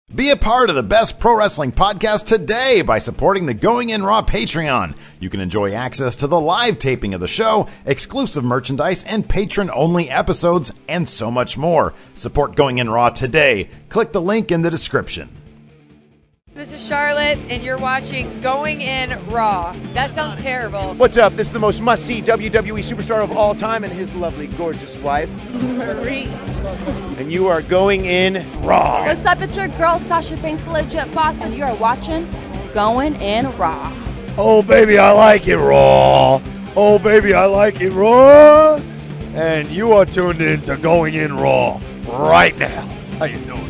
Be a part of the best pro wrestling podcast today by supporting the Going In Raw Patreon. You can enjoy access to the live taping of the show, exclusive merchandise, and patron-only episodes, and so much more. Support Going In Raw today. Click the link in the description. This is Charlotte, and you're watching Going In Raw. That sounds terrible. What's up? This is the most must-see WWE superstar of all time and his lovely, gorgeous wife, Marie. and you are going in Raw. What's up? It's your girl, Sasha Banks, the legit boss, and you are watching Going In Raw. Oh, baby, I like it raw. Oh, baby, I like it raw. And you are tuned in to Going In Raw right now. How you doing?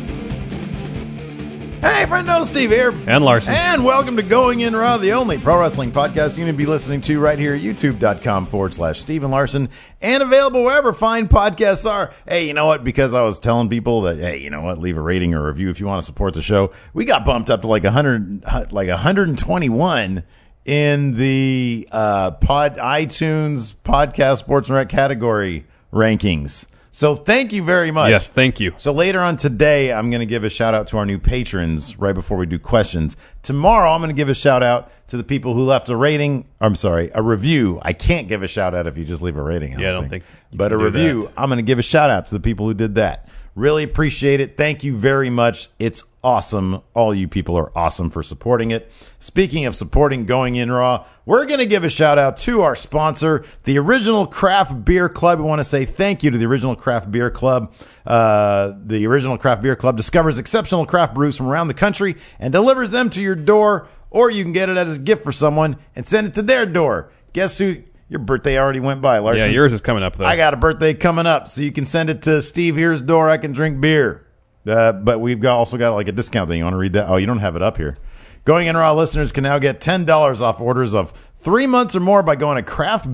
Hey, friendo, Steve here. And Larson. And welcome to Going In Raw, the only pro wrestling podcast you're going to be listening to right here at youtube.com/Steven Larson, and available wherever fine podcasts are. Hey, you know what? Because I was telling people that, hey, you know what? Leave a rating or review if you want to support the show. We got bumped up to like 121 in the iTunes podcast sports and rec category rankings. So thank you very much. Yes, thank you. So later on today, I'm going to give a shout out to our new patrons right before we do questions. Tomorrow, I'm going to give a shout out to the people who left a review. I can't give a shout out if you just leave a rating. I don't think But a review, that. I'm going to give a shout out to the people who did that. Really appreciate it. Thank you very much. It's awesome. All you people are awesome for supporting it. Speaking of supporting Going In Raw, we're going to give a shout out to our sponsor, the Original Craft Beer Club. We want to say thank you to the Original Craft Beer Club. The Original Craft Beer Club discovers exceptional craft brews from around the country and delivers them to your door, or you can get it as a gift for someone and send it to their door. Guess who? Your birthday already went by, Larson. Yeah, yours is coming up, though. I got a birthday coming up, so you can send it to Steve Here's door. I can drink beer. But we've also got like a discount thing. You want to read that? Oh, you don't have it up here. Going In Raw listeners can now get $10 off orders of 3 months or more by going to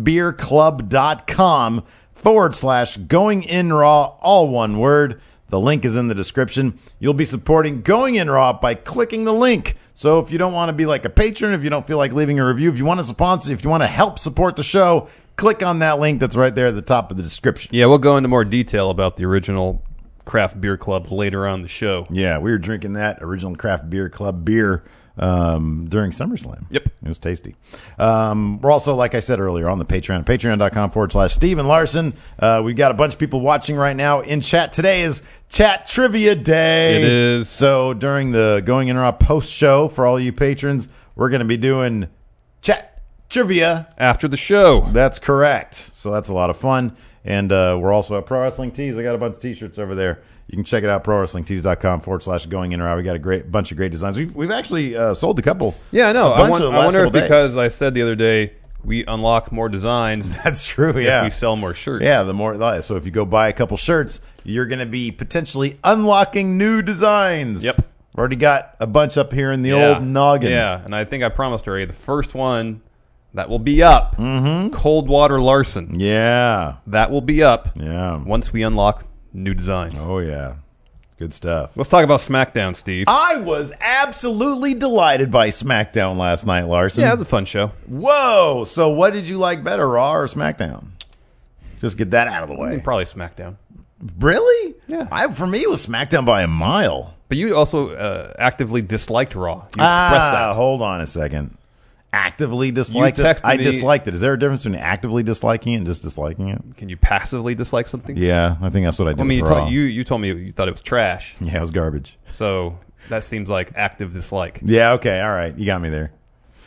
craftbeerclub.com/Going In Raw, all one word. The link is in the description. You'll be supporting Going In Raw by clicking the link. So if you don't want to be like a patron, if you don't feel like leaving a review, if you want to sponsor, if you want to help support the show, click on that link that's right there at the top of the description. Yeah, we'll go into more detail about the Original Craft Beer Club later on the show. Yeah, we were drinking that Original Craft Beer Club beer during SummerSlam. Yep. It was tasty. We're also, like I said earlier, on the Patreon, patreon.com/Steven Larson. We've got a bunch of people watching right now in chat. Today is Chat Trivia Day. It is. So during the Going In Raw post show, for all you patrons, we're going to be doing Chat Trivia After the show. That's correct. So that's a lot of fun. And we're also at Pro Wrestling Tees. I got a bunch of t-shirts over there. You can check it out, prowrestlingtees.com/Going In Raw. We got a bunch of great designs. We've actually sold a couple. Yeah, I know. I wonder if because I said the other day we unlock more designs. That's true, yeah. If we sell more shirts. Yeah, the more. So if you go buy a couple shirts, you're going to be potentially unlocking new designs. Yep. We've already got a bunch up here in the old noggin. Yeah, and I think I promised already the first one that will be up, Coldwater Larson. Yeah. That will be up Once we unlock new designs. Oh, yeah. Good stuff. Let's talk about SmackDown, Steve. I was absolutely delighted by SmackDown last night, Larson. Yeah, it was a fun show. Whoa. So what did you like better, Raw or SmackDown? Just get that out of the way. Probably SmackDown. Really? Yeah. For me, it was SmackDown by a mile. But you also actively disliked Raw. You expressed that. Hold on a second. Actively disliked You it? texted I me- disliked it. Is there a difference between actively disliking it and just disliking it? Can you passively dislike something? Yeah, I think that's what I did I mean, with Raw. you told me you thought it was trash. Yeah, it was garbage. So that seems like active dislike. Yeah, okay, all right. You got me there.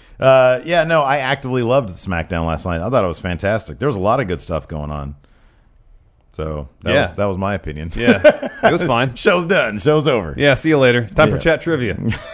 I actively loved SmackDown last night. I thought it was fantastic. There was a lot of good stuff going on. So that was my opinion. Yeah, it was fine. Show's done. Show's over. Yeah, see you later. Time for chat trivia.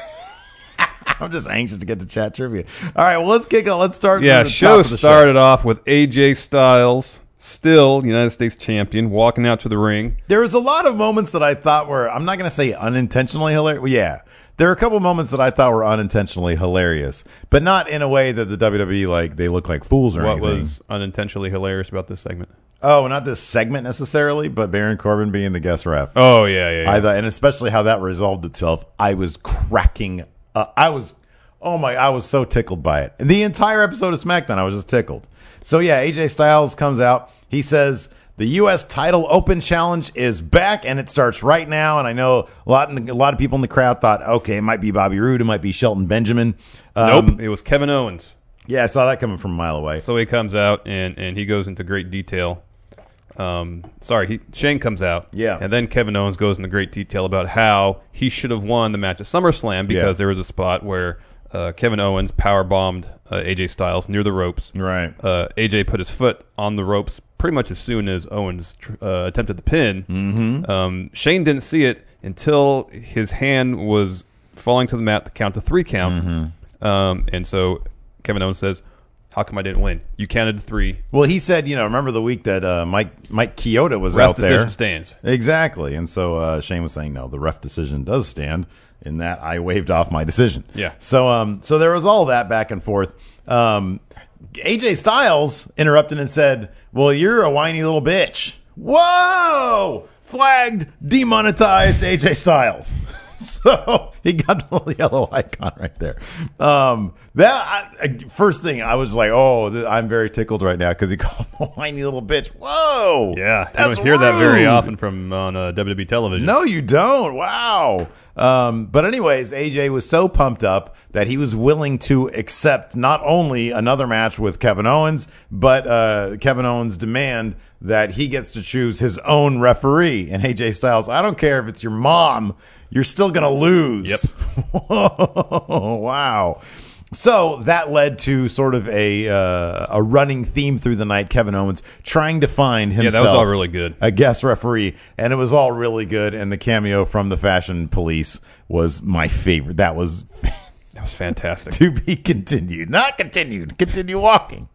I'm just anxious to get to chat trivia. All right, well, let's kick off. Let's start. Yeah, with the show top of the started off with AJ Styles, still United States champion, walking out to the ring. There was a lot of moments that I thought were, I'm not going to say unintentionally hilarious. Well, yeah, there were a couple moments that I thought were unintentionally hilarious, but not in a way that the WWE, like, they look like fools or What anything. was unintentionally hilarious about this segment? Oh, not this segment necessarily, but Baron Corbin being the guest ref. Oh, yeah. I thought, and especially how that resolved itself. I was cracking up. I was so tickled by it. The entire episode of SmackDown, I was just tickled. So yeah, AJ Styles comes out. He says The U.S. Title Open Challenge is back, and it starts right now. And I know a lot of people in the crowd thought, okay, it might be Bobby Roode, it might be Shelton Benjamin. Nope, it was Kevin Owens. Yeah, I saw that coming from a mile away. So he comes out, and he goes into great detail. Shane comes out. Yeah. And then Kevin Owens goes into great detail about how he should have won the match at SummerSlam because there was a spot where Kevin Owens powerbombed AJ Styles near the ropes. Right. AJ put his foot on the ropes pretty much as soon as Owens attempted the pin. Mm-hmm. Shane didn't see it until his hand was falling to the mat to count to 3 count. Mm-hmm. And so Kevin Owens says, how come I didn't win? You counted to 3. Well, he said, remember the week that Mike Chioda was Ref out there. decision stands. Exactly. And so Shane was saying, no, the ref decision does stand in that I waved off my decision. Yeah. So there was all that back and forth. AJ Styles interrupted and said, well, you're a whiny little bitch. Whoa! Flagged, demonetized AJ Styles. So he got the little yellow icon right there. First thing, I was like, I'm very tickled right now because he called him a whiny little bitch. Whoa. Yeah. That's you don't hear that very rude. often from on WWE television. No, you don't. Wow. But anyways, AJ was so pumped up that he was willing to accept not only another match with Kevin Owens, but Kevin Owens' demand that he gets to choose his own referee. And AJ Styles, I don't care if it's your mom, you're still going to lose. Yep. Wow. So that led to sort of a running theme through the night. Kevin Owens trying to find himself. Yeah, that was all really good. A guest referee, and it was all really good. And the cameo from the Fashion Police was my favorite. That was fantastic. To be continued, not continued. Continue walking.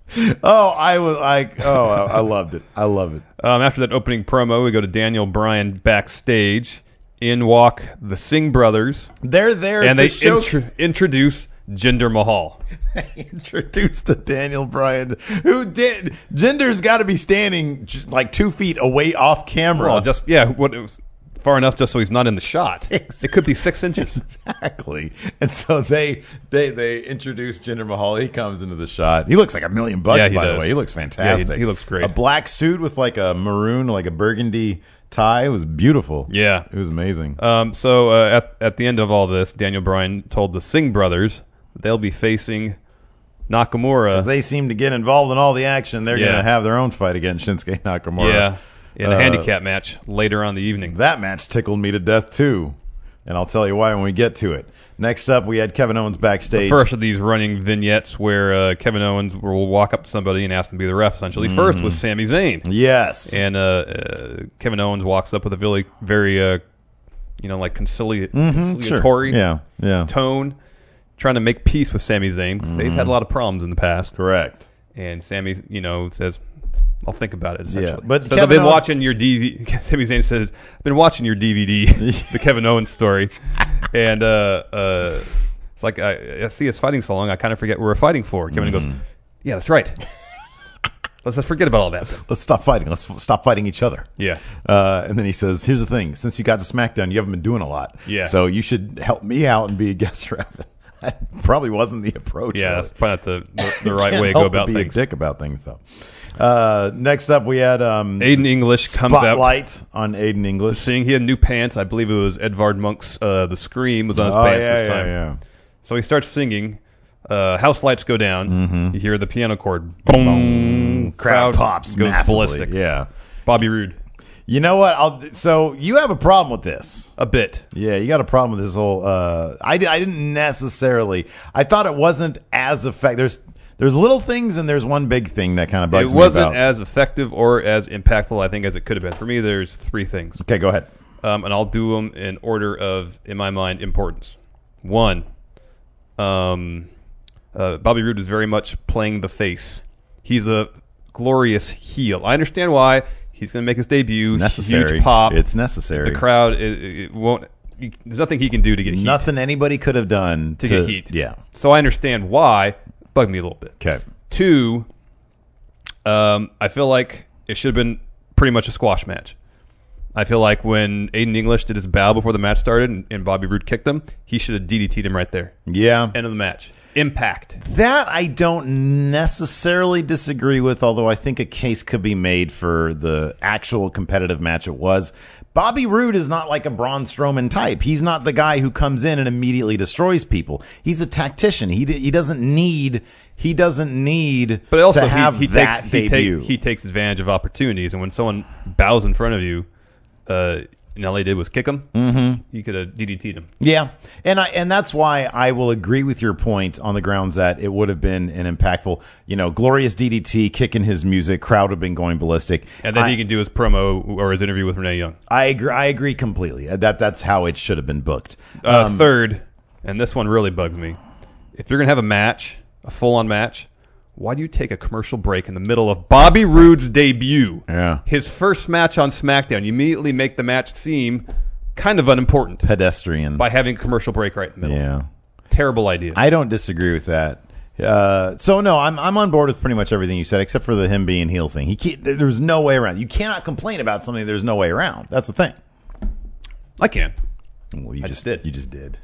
I loved it. I love it. After that opening promo, we go to Daniel Bryan backstage. In walk the Singh brothers. They're there and to they show... introduce Jinder Mahal. Introduced to Daniel Bryan, who did. Jinder's got to be standing like 2 feet away off camera. Well, it was far enough just so he's not in the shot. It could be 6 inches. Exactly. And so they introduce Jinder Mahal. He comes into the shot. He looks like $1 million, by the way. He looks fantastic. Yeah, he looks great. A black suit with like a maroon, like a burgundy tie. It was beautiful. Yeah. It was amazing. So at the end of all this, Daniel Bryan told the Singh brothers they'll be facing Nakamura. They seem to get involved in all the action. They're going to have their own fight against Shinsuke Nakamura. Yeah. In a handicap match later on the evening. That match tickled me to death, too. And I'll tell you why when we get to it. Next up, we had Kevin Owens backstage. The first of these running vignettes where Kevin Owens will walk up to somebody and ask them to be the ref, essentially. First was Sami Zayn. Yes. And Kevin Owens walks up with a very conciliatory tone, trying to make peace with Sami Zayn. 'Cause they've had a lot of problems in the past. Correct. And Sami, says, I'll think about it, essentially. Yeah, but so I've been watching your DVD. Sami Zayn says, I've been watching your DVD, the Kevin Owens story. And it's like, I see us fighting so long, I kind of forget what we're fighting for. Kevin goes, yeah, that's right. Let's forget about all that. Let's stop fighting. Let's stop fighting each other. Yeah. And then he says, here's the thing. Since you got to SmackDown, you haven't been doing a lot. Yeah. So you should help me out and be a guest ref. That probably wasn't the approach. Yeah, really. that's probably not the right way to go about be things. A dick about things, though. Next up, we had Aiden English comes out. Spotlight on Aiden English. He had new pants. I believe it was Edvard Munch's The Scream was on his pants this time. Yeah. So he starts singing. House lights go down. You hear the piano chord. Boom. Crowd pops. Goes massively. ballistic. Yeah. Bobby Roode. You know what? So you have a problem with this. A bit. Yeah, you got a problem with this whole... I didn't necessarily... I thought it wasn't as effective. There's little things and there's one big thing that kind of bugs me about. It wasn't as effective or as impactful, I think, as it could have been. For me, there's 3 things. Okay, go ahead. And I'll do them in order of, in my mind, importance. 1, Bobby Roode is very much playing the face. He's a glorious heel. I understand why. He's going to make his debut. It's necessary. Huge pop. It's necessary. The crowd, it won't... There's nothing he can do to get heat. Nothing anybody could have done to get heat. Yeah. So I understand why. Bugged me a little bit. Okay. 2, I feel like it should have been pretty much a squash match. I feel like when Aiden English did his bow before the match started and Bobby Roode kicked him, he should have DDT'd him right there. Yeah. End of the match. Impact. That I don't necessarily disagree with, although I think a case could be made for the actual competitive match it was. Bobby Roode is not like a Braun Strowman type. He's not the guy who comes in and immediately destroys people. He's a tactician. He doesn't need But also, to have he that debut. he takes advantage of opportunities, and when someone bows in front of you, and all he did was kick him, you could have DDT'd him. Yeah, and that's why I will agree with your point on the grounds that it would have been an impactful, glorious DDT, kicking his music, crowd would have been going ballistic. And then he can do his promo or his interview with Renee Young. I agree completely. That's how it should have been booked. Third, and this one really bugs me. If you're going to have a match, a full-on match, why do you take a commercial break in the middle of Bobby Roode's debut? Yeah. His first match on SmackDown. You immediately make the match seem kind of unimportant Pedestrian. by having a commercial break right in the middle. Yeah. Terrible idea. I don't disagree with that. So no, I'm on board with pretty much everything you said, except for the him being heel thing. There's no way around. You cannot complain about something there's no way around. That's the thing. I can. Well, I just did. You just did.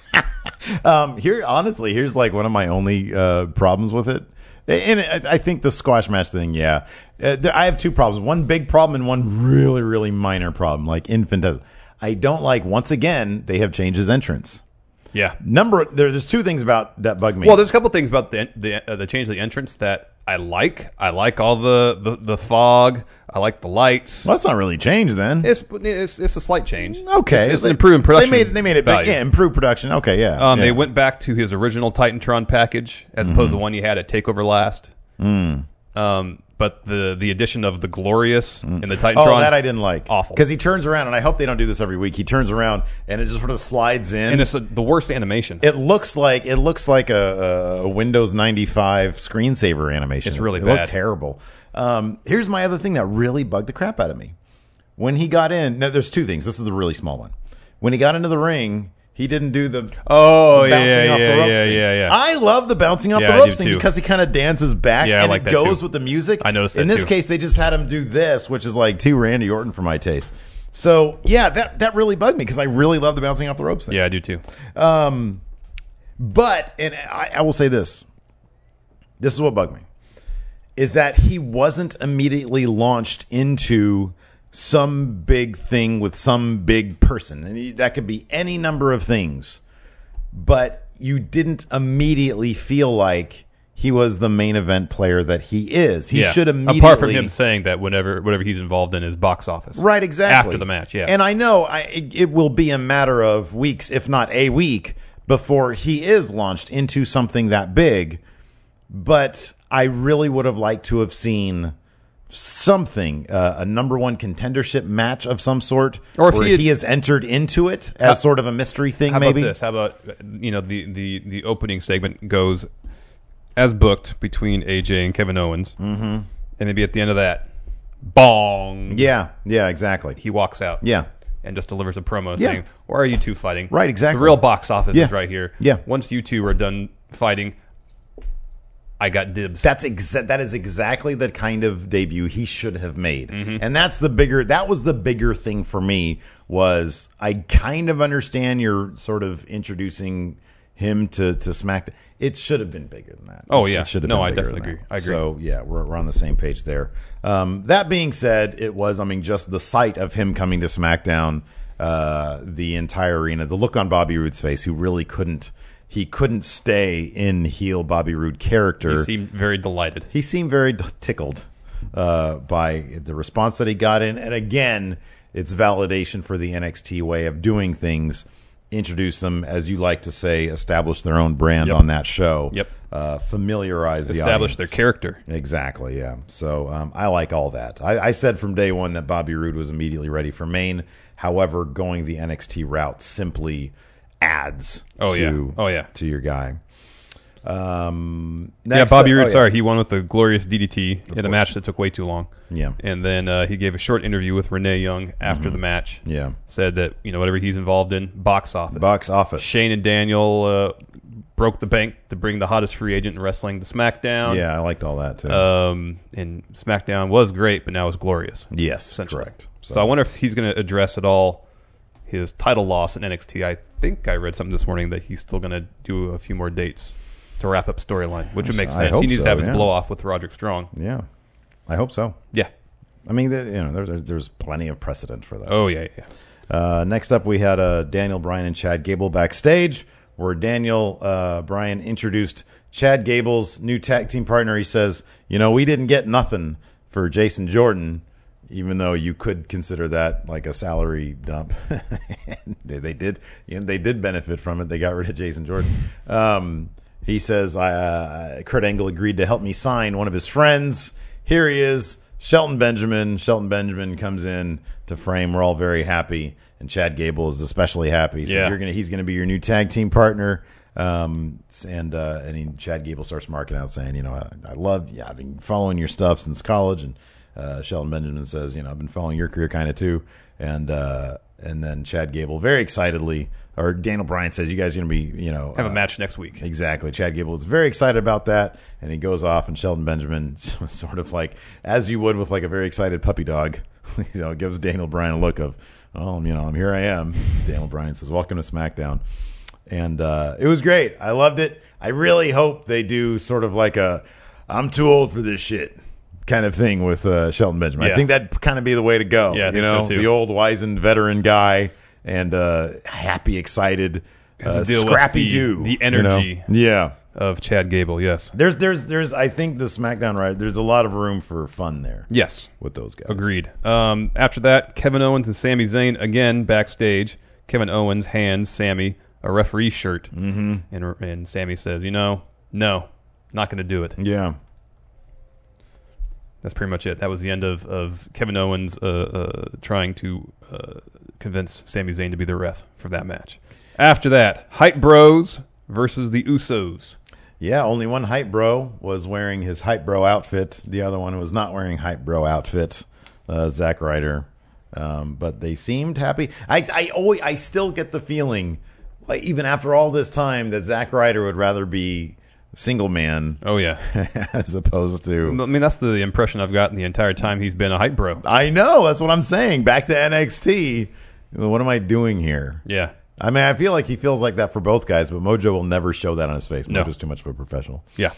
Here's like one of my only problems with it. And I think the squash match thing, yeah. I have two problems. One big problem and one really, really minor problem, like infinitesimal. I don't like, once again, they have changed his entrance. Yeah. There's two things about that bug me. Well, there's a couple things about the change of the entrance that I like. I like all the fog. I like the lights. Well, that's not really changed then. It's a slight change. Okay. It's an improvement production. They made it big. Yeah, improved production. Okay, yeah. They went back to his original Titantron package as opposed to the one he had at TakeOver last. But the addition of the Glorious in the Titantron. Oh, that I didn't like. Awful. Because he turns around, and I hope they don't do this every week. He turns around, and it just sort of slides in. And it's the worst animation. It looks like a Windows 95 screensaver animation. It's really bad. It looked terrible. Here's my other thing that really bugged the crap out of me. When he got in, now there's two things. This is the really small one. When he got into the ring, he didn't do the bouncing off the ropes thing. Yeah. I love the bouncing off the ropes thing because he kind of dances back and it goes with the music. I noticed that in this case, they just had him do this, which is like too Randy Orton for my taste. So yeah, that really bugged me because I really love the bouncing off the ropes thing. Yeah, I do too. But I will say this. This is what bugged me. Is that he wasn't immediately launched into some big thing with some big person. And that could be any number of things. But you didn't immediately feel like he was the main event player that he is. He should immediately... Apart from him saying that whatever he's involved in is box office. Right, exactly. After the match, yeah. And I know it will be a matter of weeks, if not a week, before he is launched into something that big. But I really would have liked to have seen something, a number one contendership match of some sort, or if he has entered into it as sort of a mystery thing. How maybe about this? How about the opening segment goes as booked between AJ and Kevin Owens, and maybe at the end of that, bong. Yeah, exactly. He walks out. Yeah. And just delivers a promo saying, "Why are you two fighting?" Right, exactly. The real box office is right here. Yeah. Once you two are done fighting, I got dibs. That is exactly the kind of debut he should have made. And that was the bigger thing for me was I kind of understand you're sort of introducing him to SmackDown. It should have been bigger than that. Oh, yeah. It should have No, been I bigger definitely than agree. that. I agree. So, yeah, we're on the same page there. That being said, it was, just the sight of him coming to SmackDown, the entire arena, the look on Bobby Roode's face, who really couldn't stay in heel Bobby Roode character. He seemed very delighted. He seemed very tickled by the response that he got in. And again, it's validation for the NXT way of doing things. Introduce them, as you like to say, establish their own brand on that show. Yep. Familiarize the audience. Establish their character. Exactly, yeah. So I like all that. I said from day one that Bobby Roode was immediately ready for main. However, going the NXT route simply adds to your guy. Bobby Roode, sorry, he won with a glorious DDT in a match that took way too long. Yeah. And then he gave a short interview with Renee Young after the match. Yeah. Said that, whatever he's involved in, box office. Box office. Shane and Daniel broke the bank to bring the hottest free agent in wrestling to SmackDown. Yeah, I liked all that too. And SmackDown was great, but now it's glorious. Yes, essentially. correct. So I wonder if he's going to address at all his title loss in NXT. I think I read something this morning that he's still going to do a few more dates to wrap up storyline, which would make I sense. hope He needs to have his so, yeah. blow off with Roderick Strong. Yeah, I hope so. Yeah. I mean, there's plenty of precedent for that. Oh, yeah. Next up, we had Daniel Bryan and Chad Gable backstage, where Daniel Bryan introduced Chad Gable's new tag team partner. He says, we didn't get nothing for Jason Jordan, even though you could consider that like a salary dump. they did benefit from it. They got rid of Jason Jordan. He says, Kurt Angle agreed to help me sign one of his friends. Here he is, Shelton Benjamin. Shelton Benjamin comes in to frame. We're all very happy, and Chad Gable is especially happy. So he's gonna be your new tag team partner. Chad Gable starts marking out, saying, I've been following your stuff since college, and Shelton Benjamin says, I've been following your career kind of too, and then Chad Gable very excitedly, or Daniel Bryan says, you guys are gonna be, Have a match next week. Exactly. Chad Gable is very excited about that, and he goes off, and Shelton Benjamin sort of like, as you would with like a very excited puppy dog, gives Daniel Bryan a look of, here I am. Daniel Bryan says, welcome to SmackDown. And it was great. I loved it. I really hope they do sort of like a I'm too old for this shit kind of thing with Shelton Benjamin. Yeah. I think that'd kind of be the way to go. Yeah, I think so too. The old wizened veteran guy and happy, excited, scrappy dude. The energy Yeah. of Chad Gable, yes. There's I think the SmackDown, right? There's a lot of room for fun there. Yes. With those guys. Agreed. After that, Kevin Owens and Sami Zayn again backstage. Kevin Owens hands Sami a referee shirt, and Sami says, no, not going to do it. Yeah. That's pretty much it. That was the end of Kevin Owens trying to convince Sami Zayn to be the ref for that match. After that, Hype Bros versus the Usos. Yeah, only one Hype Bro was wearing his Hype Bro outfit. The other one was not wearing Hype Bro outfit, Zack Ryder. But they seemed happy. I still get the feeling, like even after all this time, that Zack Ryder would rather be single man. Oh, yeah. As opposed to... I mean, that's the impression I've gotten the entire time he's been a Hype Bro. I know. That's what I'm saying. Back to NXT. What am I doing here? Yeah. I mean, I feel like he feels like that for both guys, but Mojo will never show that on his face. No. Mojo's too much of a professional. Yeah.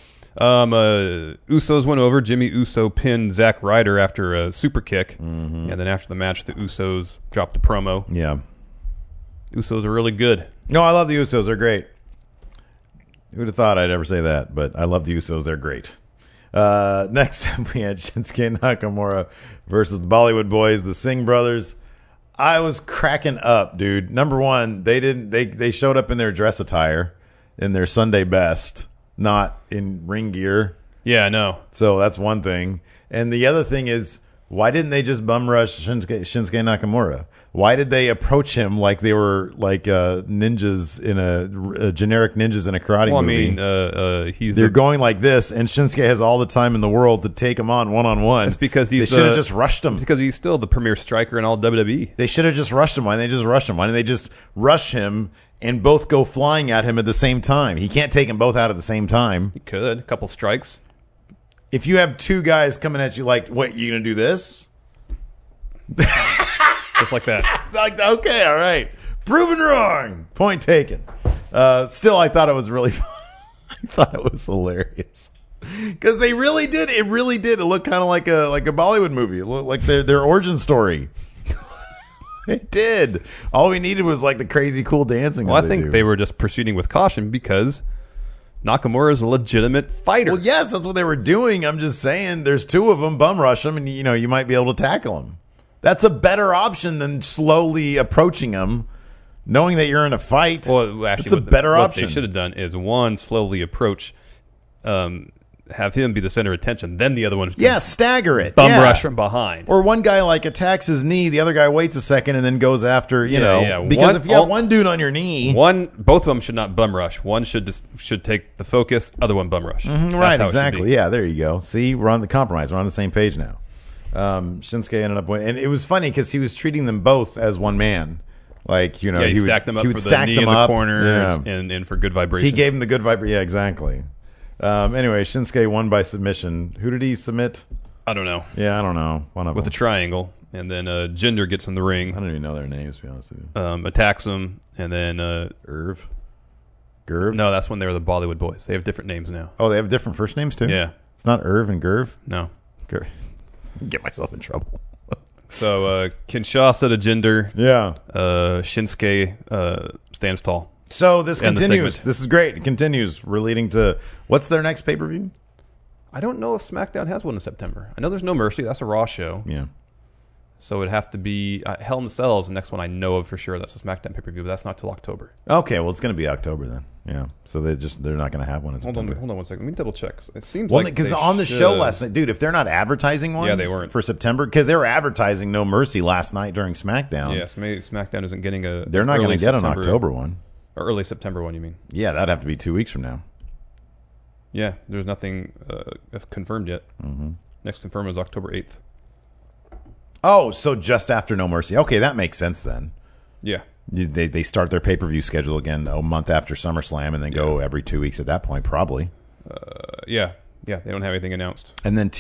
Usos went over. Jimmy Uso pinned Zack Ryder after a super kick. And then after the match, the Usos dropped a promo. Yeah. Usos are really good. No, I love the Usos. They're great. Who'd have thought I'd ever say that? But I love the Usos. They're great. Next, we had Shinsuke Nakamura versus the Bollywood Boys, the Singh brothers. I was cracking up, dude. Number one, they showed up in their dress attire, in their Sunday best, not in ring gear. Yeah, I know. So that's one thing. And the other thing is, why didn't they just bum rush Shinsuke Nakamura? Why did they approach him like they were like ninjas in a generic ninjas in a karate movie? I mean, they're going like this, and Shinsuke has all the time in the world to take him on one-on-one. That's because they should have just rushed him. It's because he's still the premier striker in all WWE. They should have just rushed him. Why didn't they just rush him? Why didn't they just rush him and both go flying at him at the same time? He can't take them both out at the same time. He could. A couple strikes. If you have two guys coming at you like, what, you going to do this? Just like that. Like, okay, all right. Proven wrong. Point taken. Still, I thought it was really fun. I thought it was hilarious. Because they really did. It really did. It looked kind of like a Bollywood movie. It looked like their origin story. It did. All we needed was like the crazy cool dancing. Well, I think they were just proceeding with caution because Nakamura is a legitimate fighter. Well, yes, that's what they were doing. I'm just saying there's two of them. Bum rush them, and you might be able to tackle them. That's a better option than slowly approaching them, knowing that you're in a fight. Well, actually, it's a better option. What they should have done is one, slowly approach, have him be the center of attention, then the other one, stagger it, bum rush from behind, or one guy like attacks his knee, the other guy waits a second and then goes after because if you have one dude on your knee, both of them should not bum rush. One should take the focus, other one bum rush. Right, exactly. Yeah, there you go. See, we're on the compromise. We're on the same page now. Shinsuke ended up winning, and it was funny because he was treating them both as one man. Like, you know, Yeah, he would stacked them up he for would the stack knee them in the up. corner Yeah. and for good vibrations. He gave him the good vibe. Yeah, exactly. Anyway, Shinsuke won by submission. Who did he submit? I don't know. Yeah, I don't know. One of With a them. triangle. And then Jinder gets in the ring, I don't even know their names, to be honest with you. attacks him, and then... Gerv? No, that's when they were the Bollywood Boys. They have different names now. Oh, they have different first names, too? Yeah. It's not Irv and Gerv? No. Gerv. Get myself in trouble. So Kinshasa to Jinder. Yeah. Shinsuke stands tall. So this And the continues. segment. This is great. It continues. We're leading to... What's their next pay-per-view? I don't know if SmackDown has one in September. I know there's No Mercy. That's a Raw show. Yeah. So it'd have to be Hell in the Cell is the next one I know of for sure. That's a SmackDown pay-per-view, but that's not till October. Okay, well, it's going to be October then. Yeah. So they're not going to have one in Hold September. on 1 second. Let me double check. It seems Well, like because they on the show should. last night, dude, if they're not advertising one, Yeah, they weren't. for September, because they were advertising No Mercy last night during SmackDown. Yes, maybe SmackDown isn't getting a. They're not going early to get an September- October one. or early September one. You mean? Yeah, that'd have to be 2 weeks from now. Yeah, there's nothing confirmed yet. Mm-hmm. Next confirmed is October 8th. Oh, so just after No Mercy. Okay, that makes sense then. Yeah. They start their pay-per-view schedule again a month after SummerSlam and then go every 2 weeks at that point, probably. Yeah. They don't have anything announced. And then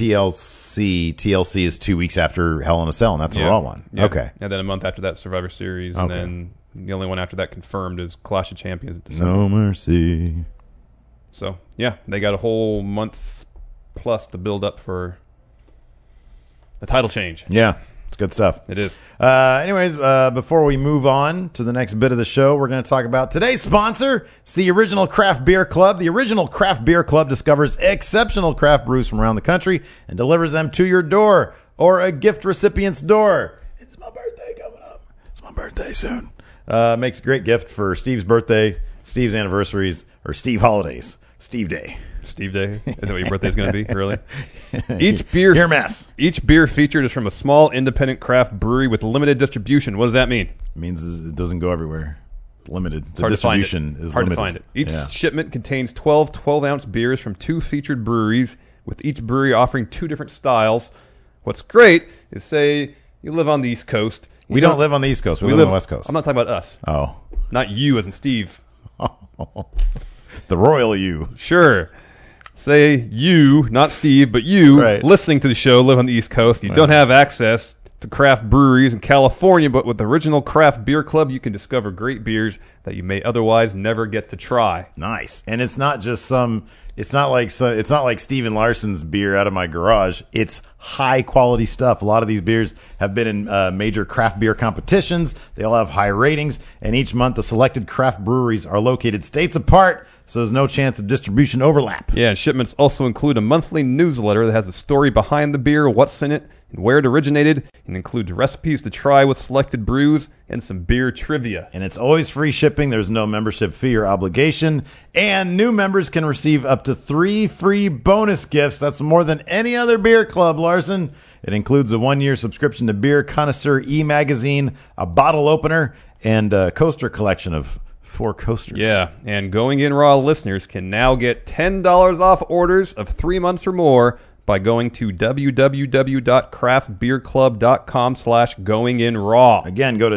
TLC is 2 weeks after Hell in a Cell, and that's a Raw one. Yeah. Okay. And then a month after that, Survivor Series. And Okay. then the only one after that confirmed is Clash of Champions in December. No Mercy. So, yeah, they got a whole month plus to build up for the title change. Yeah, it's good stuff. It is. Anyways, before we move on to the next bit of the show, we're going to talk about today's sponsor. It's the Original Craft Beer Club. The Original Craft Beer Club discovers exceptional craft brews from around the country and delivers them to your door or a gift recipient's door. It's my birthday coming up. It's my birthday soon. Makes a great gift for Steve's birthday, Steve's anniversaries, or Steve holidays. Steve Day. Steve Day. Is that what your birthday's going to be? Really? Each beer featured is from a small independent craft brewery with limited distribution. What does that mean? It means it doesn't go everywhere. Limited. The Hard to find it. distribution is Hard limited. to find it. Each Yeah. shipment contains 12 12-ounce beers from 2 featured breweries, with each brewery offering 2 different styles. What's great is, say, you live on the East Coast. We don't live on the East Coast. We live on the West Coast. I'm not talking about us. Oh. Not you as in Steve. The royal you. Sure. Say you, not Steve, but you, Right. listening to the show, live on the East Coast. You don't have access to craft breweries in California, but with the Original Craft Beer Club, you can discover great beers that you may otherwise never get to try. Nice. And it's not just it's not like Steven Larson's beer out of my garage. It's high quality stuff. A lot of these beers have been in major craft beer competitions. They all have high ratings, and each month the selected craft breweries are located states apart, so there's no chance of distribution overlap. Yeah, and shipments also include a monthly newsletter that has a story behind the beer, what's in it, and where it originated, and includes recipes to try with selected brews and some beer trivia. And it's always free shipping. There's no membership fee or obligation. And new members can receive up to 3 free bonus gifts. That's more than any other beer club, Larson. It includes a 1-year subscription to Beer Connoisseur e-magazine, a bottle opener, and a coaster collection of 4 coasters. Yeah, and Going In Raw listeners can now get $10 off orders of 3 months or more by going to www.craftbeerclub.com/goinginraw. Again, go to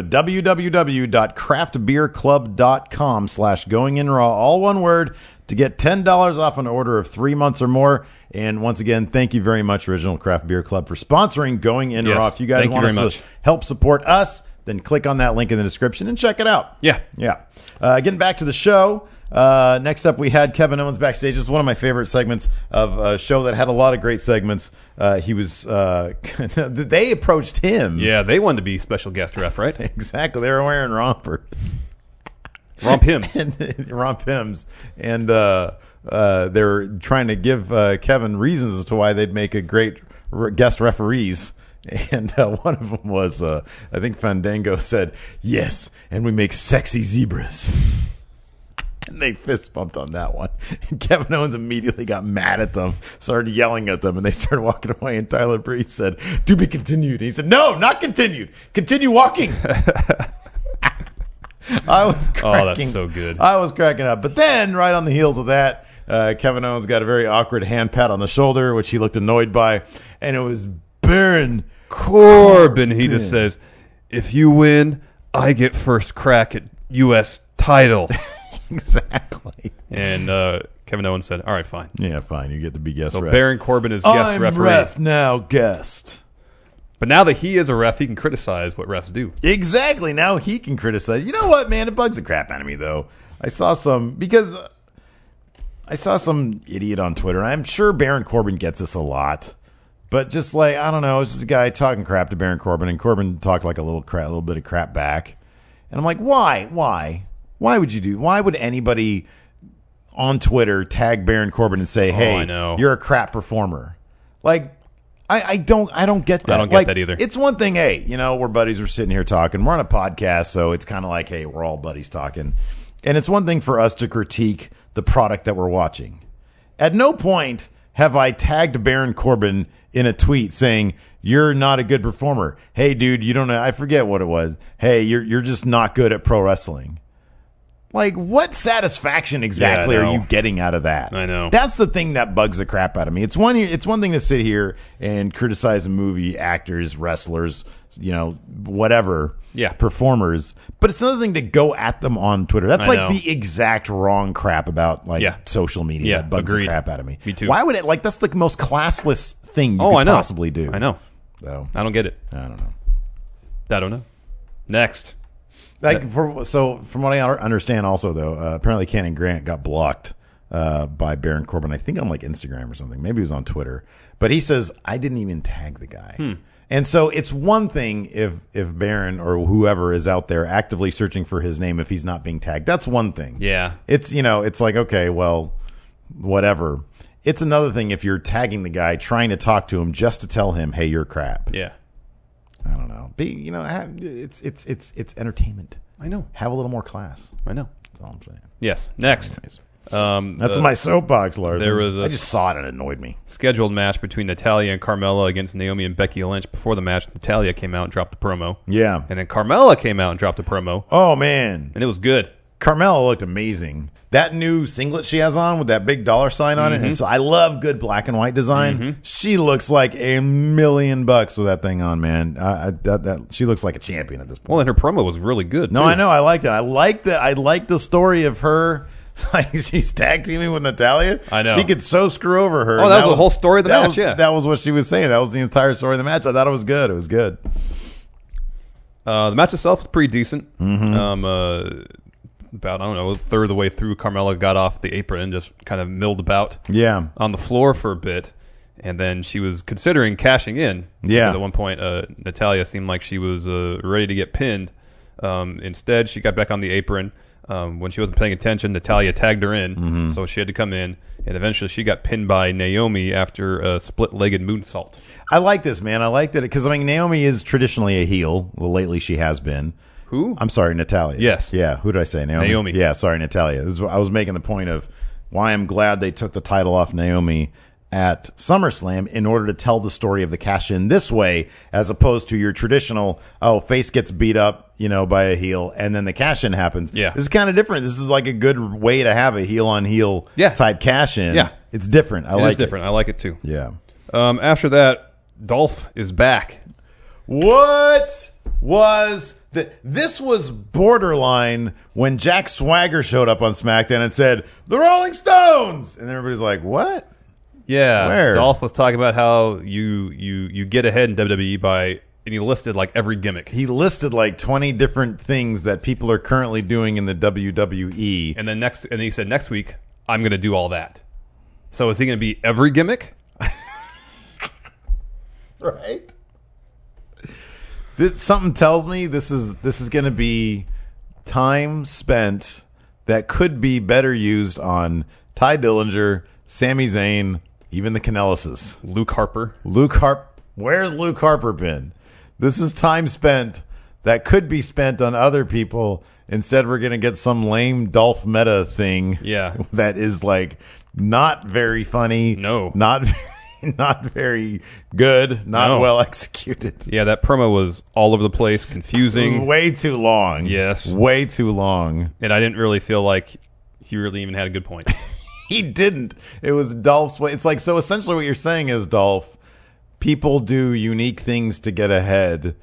www.craftbeerclub.com/goinginraw, all one word, to get $10 off an order of 3 months or more. And once again, thank you very much, Original Craft Beer Club, for sponsoring Going In Yes, Raw. If you guys thank you want very us much. to help support us, then click on that link in the description and check it out. Yeah. Yeah. Getting back to the show. Next up, we had Kevin Owens backstage. This is one of my favorite segments of a show that had a lot of great segments. They approached him. Yeah, they wanted to be special guest ref, right? Exactly. They were wearing rompers. Romp hymns. And romp hymns. And they're trying to give Kevin reasons as to why they'd make a great guest referees. And one of them was, I think Fandango said, yes, and we make sexy zebras. And they fist bumped on that one. And Kevin Owens immediately got mad at them, started yelling at them, and they started walking away. And Tyler Breeze said, to be continued. And he said, no, not continued. Continue walking. I was cracking. Oh, that's so good. I was cracking up. But then, right on the heels of that, Kevin Owens got a very awkward hand pat on the shoulder, which he looked annoyed by. And it was Baron Corbin, he just says, if you win, I get first crack at U.S. title. Exactly. And Kevin Owens said, all right, fine. Yeah, fine. You get to be guest So ref. Baron Corbin is guest I'm referee. ref now, guest. But now that he is a ref, he can criticize what refs do. Exactly. Now he can criticize. You know what, man? It bugs the crap out of me, though. I saw some idiot on Twitter. I'm sure Baron Corbin gets this a lot. But just like, I don't know, it's just a guy talking crap to Baron Corbin, and Corbin talked like a little bit of crap back. And I'm like, why? Why would you do? Why would anybody on Twitter tag Baron Corbin and say, "Hey, I know. you're a crap performer"? Like, I don't get that. I don't get that either. It's one thing, hey, we're buddies, we're sitting here talking, we're on a podcast, so it's kind of like, hey, we're all buddies talking, and it's one thing for us to critique the product that we're watching. At no point have I tagged Baron Corbin in a tweet saying, "You're not a good performer. Hey, dude, you don't know." I forget what it was. Hey, you're just not good at pro wrestling. Like, what satisfaction exactly are you getting out of that? I know. That's the thing that bugs the crap out of me. It's one thing to sit here and criticize a movie, actors, wrestlers, whatever, performers. But it's another thing to go at them on Twitter. That's I know. the exact wrong crap about social media. That bugs the crap out of me. Me too. Why would it? Like, that's the most classless thing you I could know. possibly do. I know. So I don't get it. I don't know. I don't know. Next. From what I understand, also though, apparently Cannon Grant got blocked by Baron Corbin. I think on like Instagram or something. Maybe it was on Twitter. But he says, I didn't even tag the guy. And so it's one thing if Baron or whoever is out there actively searching for his name if he's not being tagged. That's one thing. Yeah. It's it's like, okay, well, whatever. It's another thing if you're tagging the guy, trying to talk to him just to tell him, hey, you're crap. Yeah. I don't know. It's entertainment. I know. Have a little more class. I know. That's all I'm saying. Yes. Next. That's my soapbox, Lars. There was I just saw it and it annoyed me. scheduled match between Natalya and Carmella against Naomi and Becky Lynch. Before the match, Natalya came out and dropped a promo. Yeah. And then Carmella came out and dropped a promo. Oh, man. And it was good. Carmella looked amazing. That new singlet she has on with that big dollar sign on it. And so I love good black and white design. She looks like $1,000,000 with that thing on, man. She looks like a champion at this point. Well, and her promo was really good. No, too. I know. I like that. I like that. I like the story of her. Like, she's tag teaming with Natalya. I know. She could so screw over her. Oh, that was the whole story of the match, That was what she was saying. That was the entire story of the match. I thought it was good. It was good. The match itself was pretty decent. About, a third of the way through, Carmella got off the apron and just kind of milled about on the floor for a bit. And then she was considering cashing in. Yeah. Because at one point, Natalya seemed like she was ready to get pinned. Instead, she got back on the apron. When she wasn't paying attention, Natalya tagged her in, so she had to come in. And eventually, she got pinned by Naomi after a split-legged moonsault. I like this, man. I like that because, Naomi is traditionally a heel. Well, lately she has been. Who? I'm sorry, Natalya. Yes. Yeah, who did I say? Naomi. Yeah, sorry, Natalya. I was making the point of why I'm glad they took the title off Naomi at SummerSlam in order to tell the story of the cash-in this way, as opposed to your traditional, face gets beat up, by a heel, and then the cash-in happens. Yeah. This is kind of different. This is like a good way to have a heel-on-heel type cash-in. Yeah. It's different. I like it. It is different. I like it, too. Yeah. After that, Dolph is back. What was this was borderline when Jack Swagger showed up on SmackDown and said, "The Rolling Stones!" And everybody's like, what? Yeah. Where? Dolph was talking about how you get ahead in WWE by, and he listed like every gimmick. He listed like 20 different things that people are currently doing in the WWE. And then he said, next week, I'm going to do all that. So is he going to be every gimmick? Right? Something tells me this is going to be time spent that could be better used on Ty Dillinger, Sami Zayn, even the Kanellises. Luke Harper. Where's Luke Harper been? This is time spent that could be spent on other people. Instead, we're going to get some lame Dolph meta thing. Yeah. That is like not very funny. No. Not very good. Not well executed. Yeah, that promo was all over the place, confusing. Way too long. Yes. Way too long. And I didn't really feel like he really even had a good point. He didn't. It was Dolph's way. It's like, so essentially what you're saying is, Dolph, people do unique things to get ahead.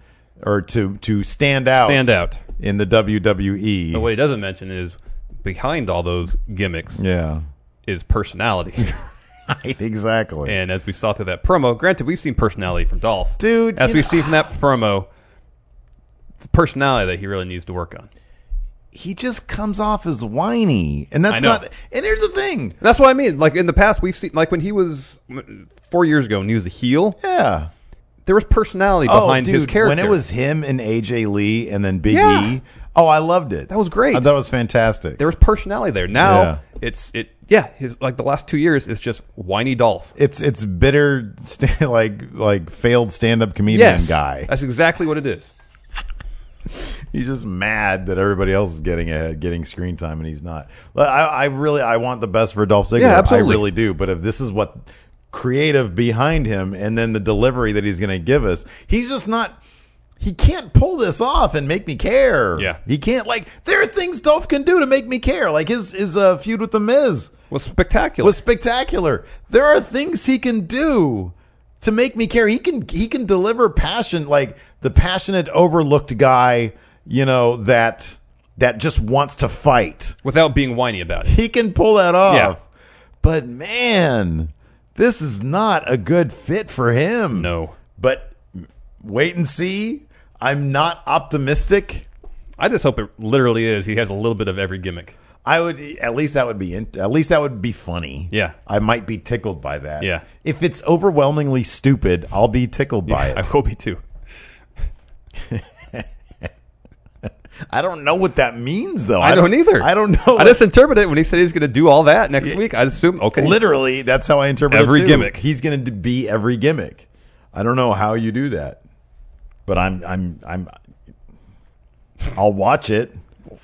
or to stand out. Stand out. In the WWE. But what he doesn't mention is behind all those gimmicks Yeah. is personality. Right, exactly. And as we saw through that promo, granted, we've seen personality from Dolph. Dude, As we've seen from that promo, it's personality that he really needs to work on. he just comes off as whiny. And that's I know. not. And here's the thing. That's what I mean. Like in the past, we've seen, like when he was 4 years ago and he was a heel, Yeah. there was personality behind his character. When it was him and AJ Lee and then Big Yeah. E, oh, I loved it. That was great. I thought it was fantastic. there was personality there. Now Yeah. his like the last 2 years is just whiny Dolph. It's bitter, like failed stand up comedian guy. That's exactly what it is. He's just mad that everybody else is getting screen time and he's not. I really want the best for Dolph Ziggler. Yeah, absolutely. I really do. But if this is what creative behind him and then the delivery that he's going to give us, he's just not. He can't pull this off and make me care. Yeah. He can't. Like, there are things Dolph can do to make me care. Like his feud with The Miz Was spectacular. was spectacular. There are things he can do to make me care. He can deliver passion, like the passionate, overlooked guy, that just wants to fight. without being whiny about it. He can pull that off. Yeah. But man, this is not a good fit for him. No. But wait and see. I'm not optimistic. I just hope it literally is. He has a little bit of every gimmick. I would at least that would be funny. Yeah. I might be tickled by that. Yeah. If it's overwhelmingly stupid, I'll be tickled by it. I will be too. I don't know what that means though. I don't either. I don't know. I just interpret it when he said he's going to do all that next week. I assume okay. Literally, that's how I interpret Every it too. gimmick. He's going to be every gimmick. I don't know how you do that, but I'll watch it.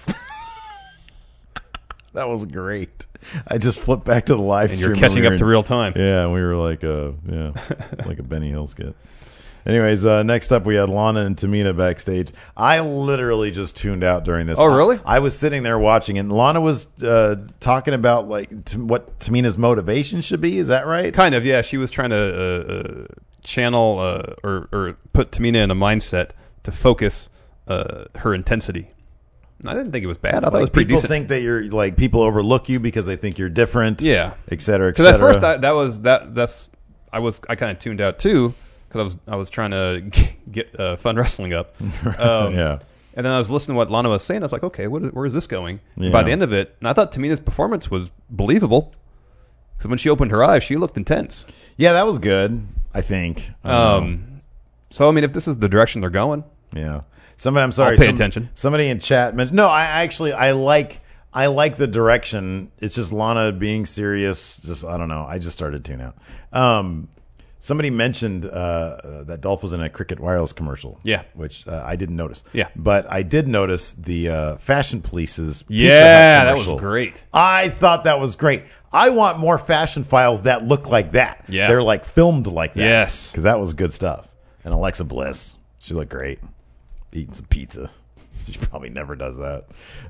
That was great. I just flipped back to the live And stream. you're catching when we up to were real time. Yeah, we were like like a Benny Hill skit. Anyways, next up we had Lana and Tamina backstage. I literally just tuned out during this. Oh, really? I was sitting there watching it, and Lana was talking about what Tamina's motivation should be. Is that right? Kind of, yeah. She was trying to channel or put Tamina in a mindset to focus her intensity. I didn't think it was bad. I thought it was pretty people decent. think that you're like people overlook you because they think you're different. Yeah. et cetera, et Because at cetera. first I kind of tuned out too because I was trying to get fun wrestling up. Yeah. And then I was listening to what Lana was saying. I was like, okay, where is this going? Yeah. By the end of it, and I thought Tamina's performance was believable because when she opened her eyes, she looked intense. Yeah, that was good. I think. So I mean, if this is the direction they're going, Yeah. I'm sorry. I'll pay attention. Somebody in chat mentioned. No, I like the direction. It's just Lana being serious. Just I don't know. I just started to tune out. Somebody mentioned that Dolph was in a Cricket Wireless commercial. Yeah. Which I didn't notice. Yeah. But I did notice the Fashion Police's Pizza yeah, Hut that was commercial. great. I thought that was great. I want more fashion files that look like that. Yeah. They're like filmed like that. Yes. Because that was good stuff. And Alexa Bliss, she looked great. Eating some pizza. She probably never does that.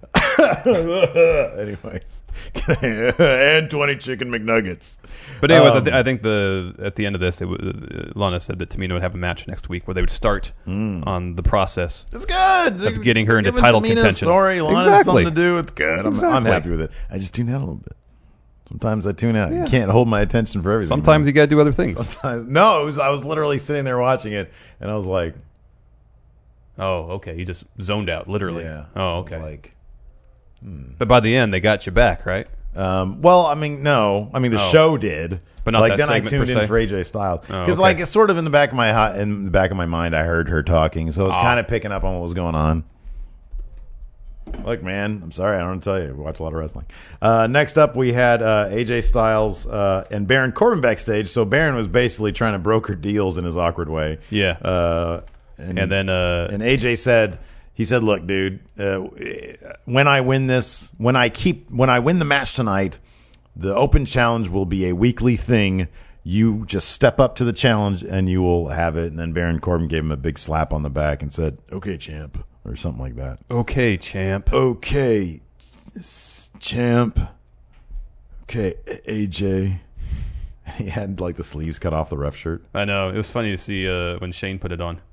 Anyways. And 20 chicken McNuggets. But anyways, I think at the end of this, Lana said that Tamina would have a match next week where they would start on the process. It's good. Of getting her into Giving title Tamina a contention. story. Lana has Exactly. something to do. It's good. I'm Exactly. happy with it. I just tune out a little bit. Sometimes I tune out. You can't hold my attention for everything. Sometimes you got to do other things. No, I was literally sitting there watching it, and I was like, Oh, okay. You just zoned out, literally. yeah. Oh, I was okay. like, But by the end, they got you back, right? well, I mean, no. I mean, the show did. But not like, that then I segment tuned per in se? for AJ Styles. Oh, Because, okay. like, it's sort of in the back of my mind, I heard her talking. So I was kind of picking up on what was going on. Look, man, I'm sorry. I don't tell you. We watch a lot of wrestling. Next up, we had AJ Styles and Baron Corbin backstage. So Baron was basically trying to broker deals in his awkward way. Yeah. And then and AJ said, look, dude, when I win this, when I win the match tonight, the open challenge will be a weekly thing. You just step up to the challenge and you will have it. And then Baron Corbin gave him a big slap on the back and said, okay, champ, or something like that. Okay, champ. Okay, champ. Okay, AJ. He had like the sleeves cut off the ref shirt. I know. It was funny to see when Shane put it on.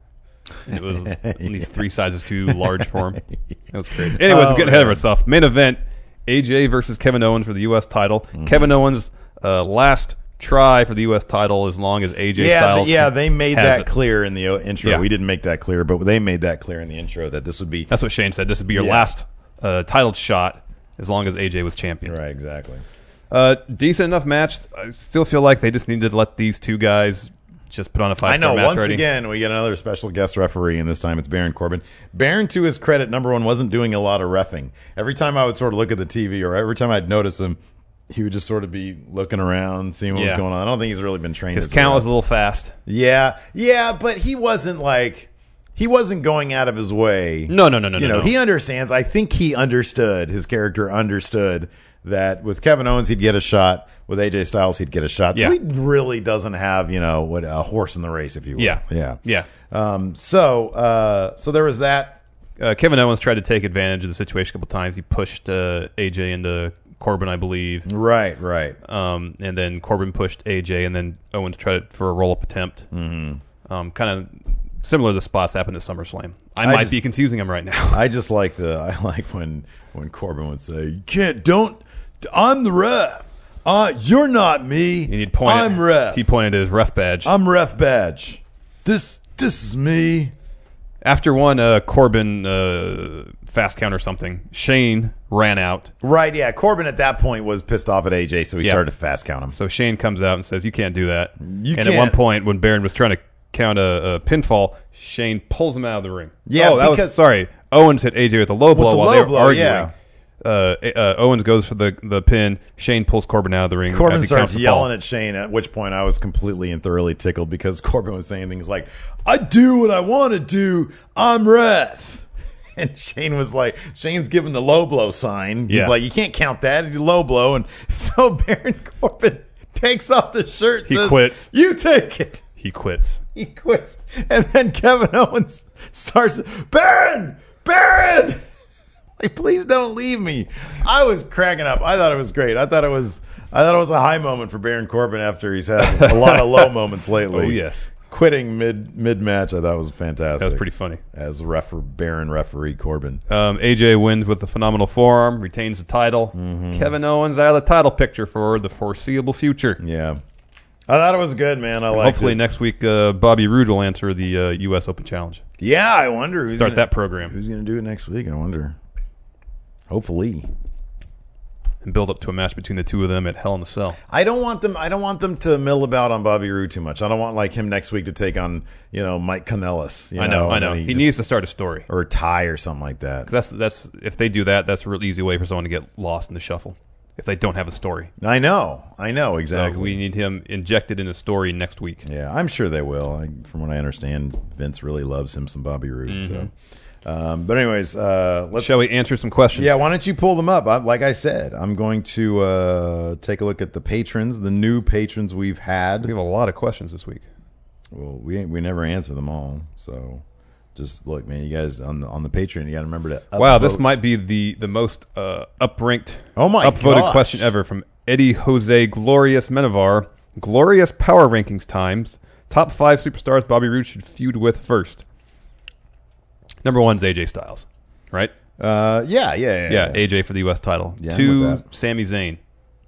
It was at least 3 sizes too large for him. That was crazy. Anyways, we're getting ahead of ourselves. Main event, AJ versus Kevin Owens for the U.S. title. Kevin Owens' last try for the U.S. title as long as AJ Styles they made has that it. clear in the intro. Yeah. We didn't make that clear, but they made that clear in the intro that this would be... That's what Shane said. This would be your last title shot as long as AJ was champion. Right, exactly. Decent enough match. I still feel like they just needed to let these two guys just put on a 5-star I know. match Once already. again, we get another special guest referee, and this time it's Baron Corbin. Baron, to his credit, number one, wasn't doing a lot of reffing. Every time I would sort of look at the TV, or every time I'd notice him, he would just sort of be looking around, seeing what was going on. I don't think he's really been trained. His count was a little fast. Yeah, but he wasn't going out of his way. No. He understands. I think he understood. His character understood that with Kevin Owens, he'd get a shot. With AJ Styles, he'd get a shot. So he really doesn't have, a horse in the race, if you will. Yeah. So there was that. Kevin Owens tried to take advantage of the situation a couple times. He pushed AJ into Corbin, I believe. Right. And then Corbin pushed AJ, and then Owens tried it for a roll-up attempt. Mm-hmm. Kind of similar to the spots happened at SummerSlam. I might be confusing him right now. I like when Corbin would say, I'm the ref. You're not me. And he'd point I'm ref. He pointed at his ref badge. I'm ref badge. This is me. After one Corbin fast count or something, Shane ran out. Right, yeah. Corbin at that point was pissed off at AJ, so he started to fast count him. So Shane comes out and says, "You can't do that." You and can't. At one point, when Baron was trying to count a pinfall, Shane pulls him out of the ring. Yeah, sorry. Owens hit AJ with a low blow while they were arguing. Yeah. Owens goes for the pin. Shane pulls Corbin out of the ring. Corbin as he starts counts the yelling fall. at Shane, at which point I was completely and thoroughly tickled because Corbin was saying things like, I do what I want to do. I'm ref. And Shane's giving the low blow sign. He's like, you can't count that. It's low blow. And so Baron Corbin takes off the shirt. He says, quits. You take it. He quits. He quits. And then Kevin Owens starts, Baron! Like, please don't leave me. I was cracking up. I thought it was great. I thought it was a high moment for Baron Corbin after he's had a lot of low moments lately. Oh, yes. Quitting mid match, I thought was fantastic. That was pretty funny. As Baron referee Corbin. AJ wins with the phenomenal forearm, retains the title. Mm-hmm. Kevin Owens out of the title picture for the foreseeable future. Yeah. I thought it was good, man. I liked Hopefully it. next week Bobby Roode will answer the U.S. Open Challenge. Yeah, I wonder. Start that program. Who's going to do it next week? I wonder. Hopefully. And build up to a match between the two of them at Hell in a Cell. I don't want them to mill about on Bobby Roode too much. I don't want him next week to take on, Mike Kanellis. I know. He needs to start a story. Or a tie or something like that. That's if they do that, that's a real easy way for someone to get lost in the shuffle. If they don't have a story. I know, exactly. So we need him injected in a story next week. Yeah, I'm sure they will. From what I understand, Vince really loves him some Bobby Roode. Mm-hmm. So, but anyways, shall we answer some questions? Yeah, why don't you pull them up? Like I said, I'm going to take a look at the patrons, the new patrons we've had. We have a lot of questions this week. Well, we never answer them all, so just look, man. You guys on the Patreon, you got to remember to upvote. Wow, this might be the most upranked, upvoted gosh. question ever from Eddie Jose Glorious Menavar. Glorious power rankings times. Top 5 superstars Bobby Roode should feud with first. Number 1's AJ Styles, right? Yeah. AJ for the U.S. title. Yeah, 2, Sami Zayn.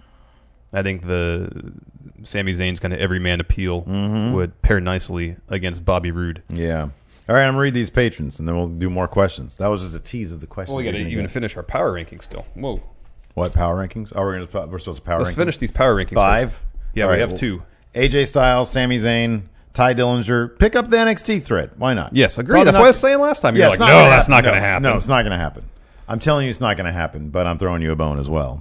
I think the Sami Zayn's kind of everyman appeal would pair nicely against Bobby Roode. Yeah. All right, I'm going to read these patrons, and then we'll do more questions. That was just a tease of the questions. Well, we got to even finish our power rankings still. Whoa. What, power rankings? Oh, we're supposed to power Let's rank finish these power rankings 5? first. Yeah, All we right, have 2. AJ Styles, Sami Zayn, Ty Dillinger. Pick up the NXT thread. Why not? Yes, agreed. Probably That's not- what I was saying last time. You're Yeah, like, it's no, gonna that's not happen. going to happen. No, it's not going to happen. I'm telling you it's not going to happen, but I'm throwing you a bone as well.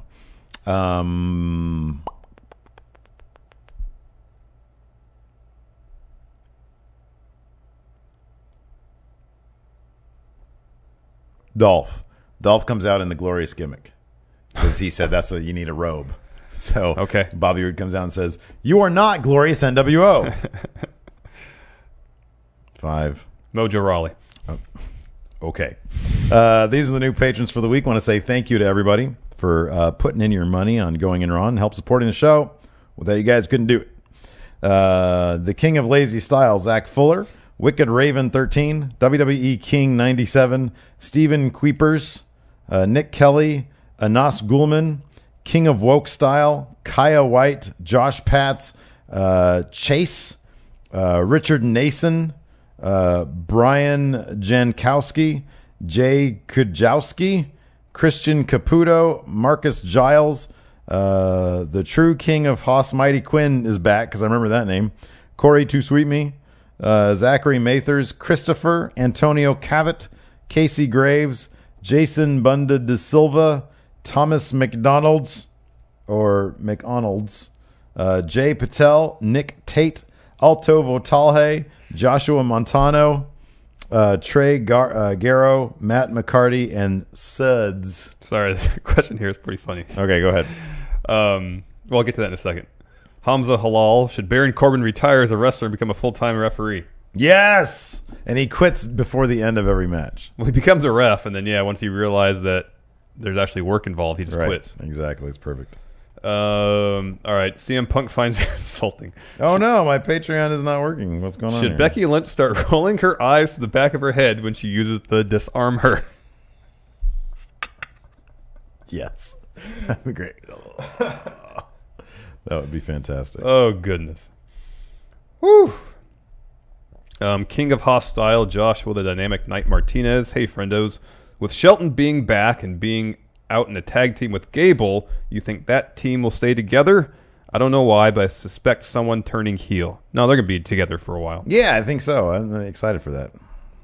Dolph comes out in the glorious gimmick because he said that's what you need, a robe. So Okay. Bobby Roode comes out and says, "You are not glorious NWO." 5. Mojo Rawley. Okay. These are the new patrons for the week. I want to say thank you to everybody for putting in your money on Going In Raw and help supporting the show. Without you guys, couldn't do it. The King of Lazy Style, Zach Fuller, Wicked Raven 13, WWE King 97, Steven Kuipers, Nick Kelly, Anas Gulman, King of Woke Style, Kaya White, Josh Patz, Chase, Richard Nason, Brian Jankowski, Jay Kujawski, Christian Caputo, Marcus Giles, the true king of Hoss Mighty Quinn is back because I remember that name. Corey Too Sweet Me, Zachary Mathers, Christopher, Antonio Cavett, Casey Graves, Jason Bunda de Silva, Thomas McDonald's, Jay Patel, Nick Tate, Alto Votalhe, Joshua Montano, Trey Garrow, Matt McCarty, and Suds. Sorry, the question here is pretty funny. Okay, go ahead. Well, I'll get to that in a second. Hamza Halal, should Baron Corbin retire as a wrestler and become a full-time referee? Yes! And he quits before the end of every match. Well, he becomes a ref, and then, once he realizes that there's actually work involved, he just quits. Exactly, it's perfect. All right, CM Punk finds it insulting. Oh, no, my Patreon is not working. What's going on Should here? Becky Lynch start rolling her eyes to the back of her head when she uses the disarm her? Yes. That'd be great. That would be fantastic. Oh, goodness. Whew. King of Hostile, Joshua the Dynamic Knight Martinez. Hey, friendos. With Shelton being back and being out in a tag team with Gable, you think that team will stay together? I don't know why, but I suspect someone turning heel. No, they're going to be together for a while. Yeah, I think so. I'm excited for that.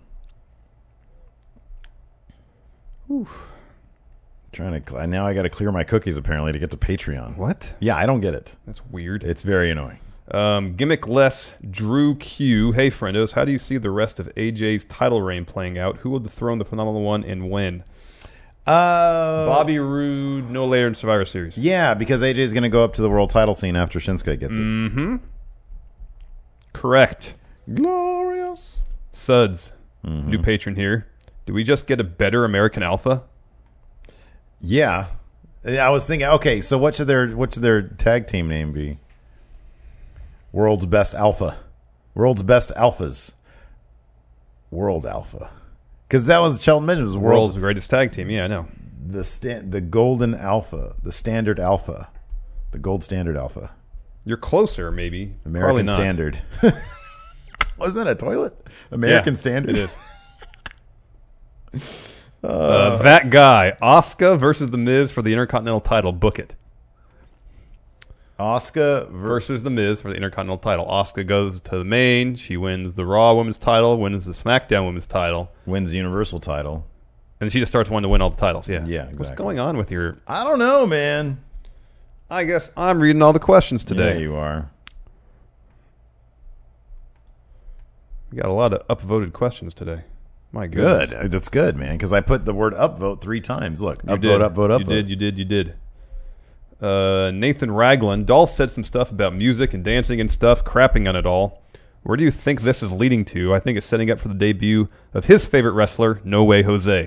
Whew. Now I got to clear my cookies apparently to get to Patreon. What? Yeah, I don't get it. That's weird. It's very annoying. Gimmick-less Drew Q. Hey, friendos, how do you see the rest of AJ's title reign playing out? Who will dethrone the Phenomenal One and when? Bobby Roode, no later in Survivor Series. Yeah, because AJ is going to go up to the world title scene after Shinsuke gets it. Mm-hmm. Correct. Glorious. Suds, new patron here. Do we just get a better American Alpha? Yeah. I was thinking, okay, so what should their tag team name be? World's Best Alpha. World's Best Alphas. World Alpha. Because that was Shelton mentioned. It was World's greatest tag team. Yeah, I know. The Golden Alpha. The Standard Alpha. The Gold Standard Alpha. You're closer, maybe. American Standard. Wasn't that a toilet? American Standard? It is. That guy, Asuka versus The Miz for the Intercontinental title. Book it. Asuka versus The Miz for the Intercontinental title. Asuka goes to the main. She wins the Raw Women's title, wins the SmackDown Women's title. Wins the Universal title. And she just starts wanting to win all the titles. Yeah. Yeah, exactly. What's going on with your... I don't know, man. I guess I'm reading all the questions today. Yeah, you are. We got a lot of upvoted questions today. My goodness. Good. That's good, man, because I put the word upvote 3 times. Look, You upvote, did. upvote, upvote. You did. Nathan Ragland. Dolph said some stuff about music and dancing and stuff, crapping on it all. Where do you think this is leading to? I think it's setting up for the debut of his favorite wrestler, No Way Jose.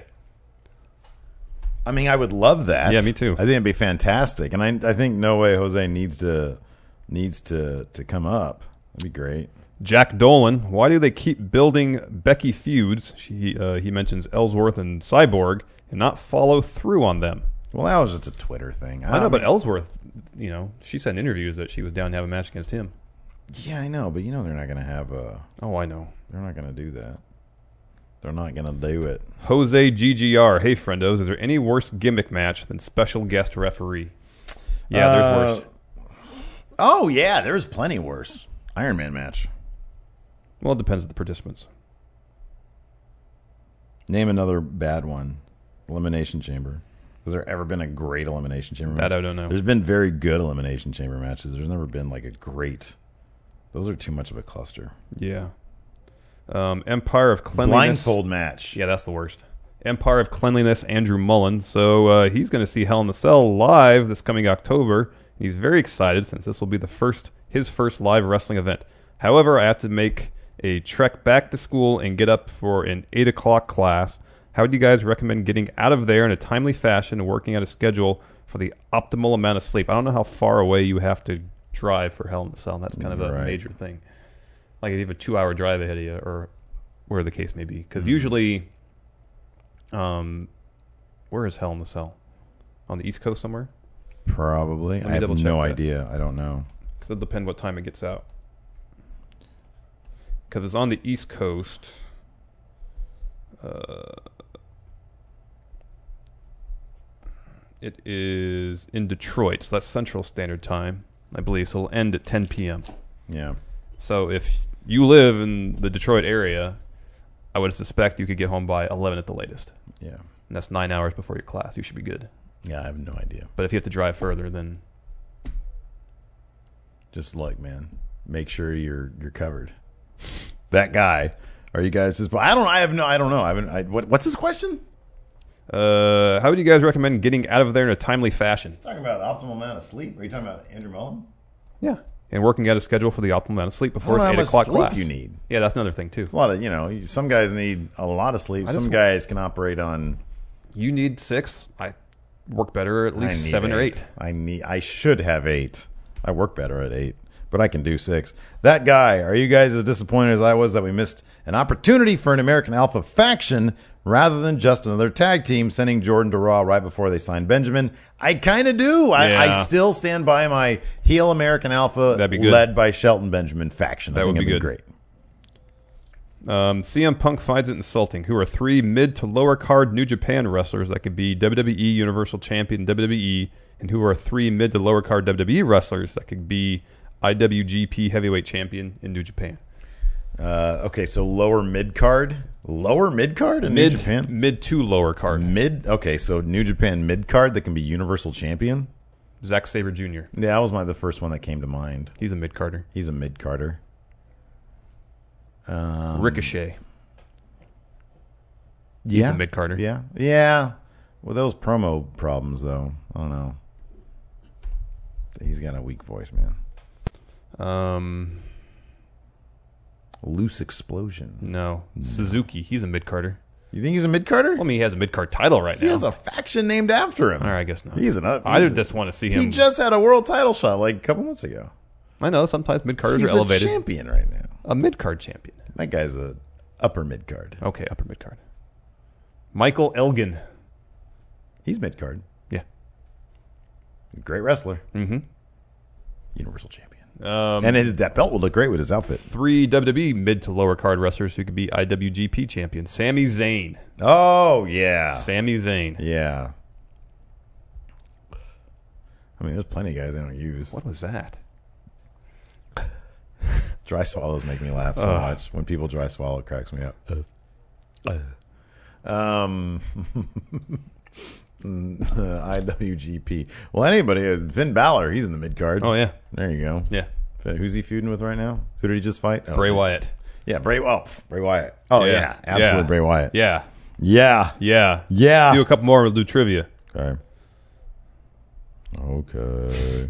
I mean, I would love that. Yeah, me too. I think it'd be fantastic, and I think No Way Jose needs to come up. That'd be great. Jack Dolan. Why do they keep building Becky feuds? He mentions Ellsworth and Cyborg and not follow through on them. Well, that was just a Twitter thing. I know, but Ellsworth, she said in interviews that she was down to have a match against him. Yeah, I know, but they're not going to have a... Oh, I know. They're not going to do that. They're not going to do it. Jose GGR. Hey, friendos, is there any worse gimmick match than special guest referee? Yeah, there's worse. Oh, yeah, there's plenty worse. Iron Man match. Well, it depends on the participants. Name another bad one. Elimination Chamber. Has there ever been a great Elimination Chamber match? That I don't know. There's been very good Elimination Chamber matches. There's never been like a great... Those are too much of a cluster. Yeah. Empire of Cleanliness. Blindfold match. Yeah, that's the worst. Empire of Cleanliness, Andrew Mullen. So he's going to see Hell in the Cell live this coming October. He's very excited since this will be his first live wrestling event. However, I have to make a trek back to school and get up for an 8 o'clock class. How would you guys recommend getting out of there in a timely fashion and working out a schedule for the optimal amount of sleep? I don't know how far away you have to drive for Hell in the Cell. That's kind of a major thing. Like if you have a 2-hour drive ahead of you, or where the case may be. Because usually, where is Hell in the Cell? On the East Coast somewhere? Probably. I have double check no that. idea. I don't know. Because it'll depend what time it gets out. Because it's on the East Coast. It is in Detroit, so that's Central Standard Time, I believe. So it'll end at 10 p.m. Yeah. So if you live in the Detroit area, I would suspect you could get home by 11 at the latest. Yeah. And that's 9 hours before your class. You should be good. Yeah, I have no idea. But if you have to drive further, then Just like, man, make sure you're covered. That guy. Are you guys just? I don't know. I haven't. What's his question? how would you guys recommend getting out of there in a timely fashion? Talking about optimal amount of sleep. Are you talking about Andrew Mullen? Yeah. And working out a schedule for the optimal amount of sleep before I don't know it's how 8 much o'clock sleep class. you need. Yeah, that's another thing, too. A lot of, some guys need a lot of sleep. Some guys can operate on. You need 6. I work better at least I need 7 or 8. I should have 8. I work better at 8, but I can do 6. That guy, are you guys as disappointed as I was that we missed an opportunity for an American Alpha faction rather than just another tag team sending Jordan to Raw right before they signed Benjamin? I kind of do. I still stand by my heel American Alpha That'd be good. led by Shelton Benjamin faction. I That think would be it'd good. great. CM Punk finds it insulting. Who are 3 mid to lower card New Japan wrestlers that could be WWE Universal Champion WWE, and who are 3 mid to lower card WWE wrestlers that could be IWGP Heavyweight Champion in New Japan. Okay, so lower mid card in New Japan. Mid to lower card. Okay, so New Japan mid card that can be Universal Champion. Zack Sabre Jr. Yeah, that was the first one that came to mind. He's a mid carder. He's a mid carder. Ricochet. He's a mid carder. Yeah. Well, those promo problems though, I don't know. He's got a weak voice, man. Loose Explosion. No. Suzuki. He's a mid carder. You think he's a mid carder? Well, I mean, he has a mid card title right He now. has a faction named after him. All right, I guess not. I just want to see him. He just had a world title shot like a couple months ago. I know sometimes mid carders He's are elevated. a champion right now. A mid card champion. That guy's a upper mid card. Okay, upper mid card. Michael Elgin. He's mid card. Yeah. Great wrestler. Mm-hmm. Universal champion. And that belt would look great with his outfit. 3 WWE mid to lower card wrestlers who could be IWGP champion. Sami Zayn. Oh, yeah. Sami Zayn. Yeah. I mean, there's plenty of guys they don't use. What was that? Dry swallows make me laugh so much. When people dry swallow, it cracks me up. IWGP. Well, anybody. Finn Balor, he's in the mid card. Oh, yeah. There you go. Yeah. Who's he feuding with right now? Who did he just fight? Bray Wyatt. Yeah, Bray Wyatt. Oh, yeah. Absolutely, Yeah. Bray Wyatt. Yeah. Yeah. Yeah. Yeah. Do a couple more and we'll do trivia. Okay.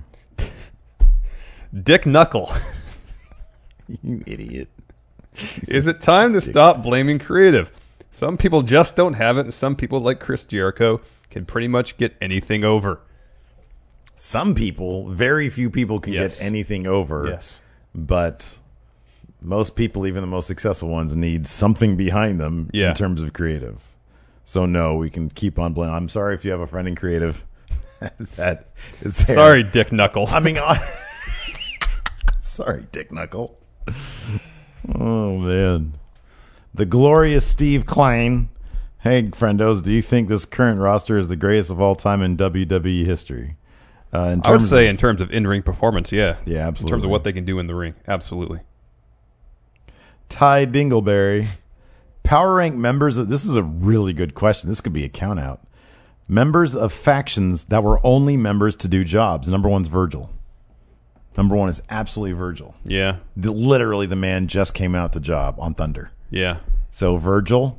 Dick Knuckle. You idiot. Is it time to stop blaming creative? Some people just don't have it, and some people, like Chris Jericho, can pretty much get anything over. Some people, very few people can Yes. get anything over. Yes. But most people, even the most successful ones, need something behind them Yeah. in terms of creative. So, no, we can keep on blaming. I'm sorry if you have a friend in creative that is there. Sorry, Dick Knuckle. I mean, sorry, Dick Knuckle. Oh, man. The glorious Steve Klein. Hey, friendos, do you think this current roster is the greatest of all time in WWE history? I would say in terms of in-ring performance, yeah. Yeah, absolutely. In terms of what they can do in the ring, absolutely. Ty Dingleberry. Power rank members of... This is a really good question. This could be a count out. Members of factions that were only members to do jobs. Number one's Virgil. Number one is absolutely Virgil. Yeah. Literally, the man just came out to job on Thunder. Yeah. So, Virgil.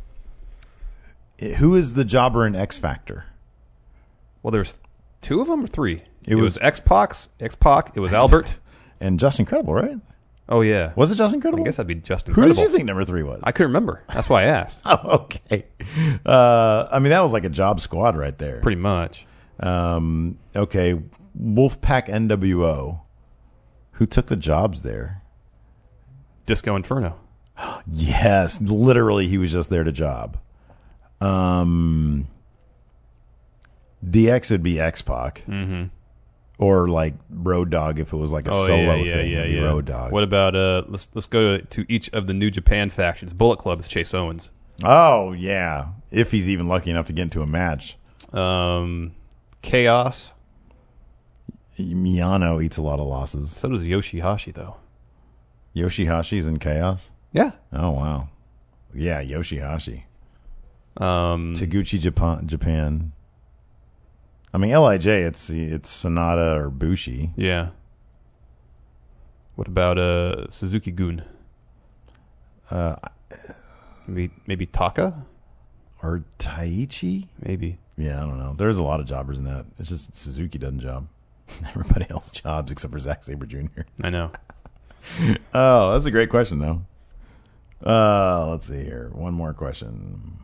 Who is the jobber in X Factor? Well, there's 2 of them or 3? It was was X-Pac. It was Albert. And Just Incredible, right? Oh, yeah. Was it Just Incredible? I guess that'd be Just Who Incredible. did you think number 3 was? I couldn't remember. That's why I asked. Oh, okay. I mean, that was like a job squad right there. Pretty much. Okay, Wolfpack NWO. Who took the jobs there? Disco Inferno. Yes, literally, he was just there to job. DX would be X-Pac. Mm-hmm. Or like Road Dogg if it was like a solo thing. It'd be Road Dogg. What about let's go to each of the New Japan factions. Bullet Club is Chase Owens. Oh yeah, if he's even lucky enough to get into a match. Chaos. Miyano eats a lot of losses. So does Yoshihashi though. Yoshihashi's in Chaos? Yeah. Oh wow. Yeah, Yoshihashi. Taguchi Japan. I mean, LIJ, it's Sonata or Bushi. Yeah. What about Suzuki-gun? Maybe Taka? Or Taichi? Maybe. Yeah, I don't know. There's a lot of jobbers in that. It's just Suzuki doesn't job. Everybody else jobs except for Zack Sabre Jr. I know. Oh, that's a great question, though. Let's see here. One more question.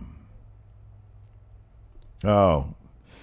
Oh.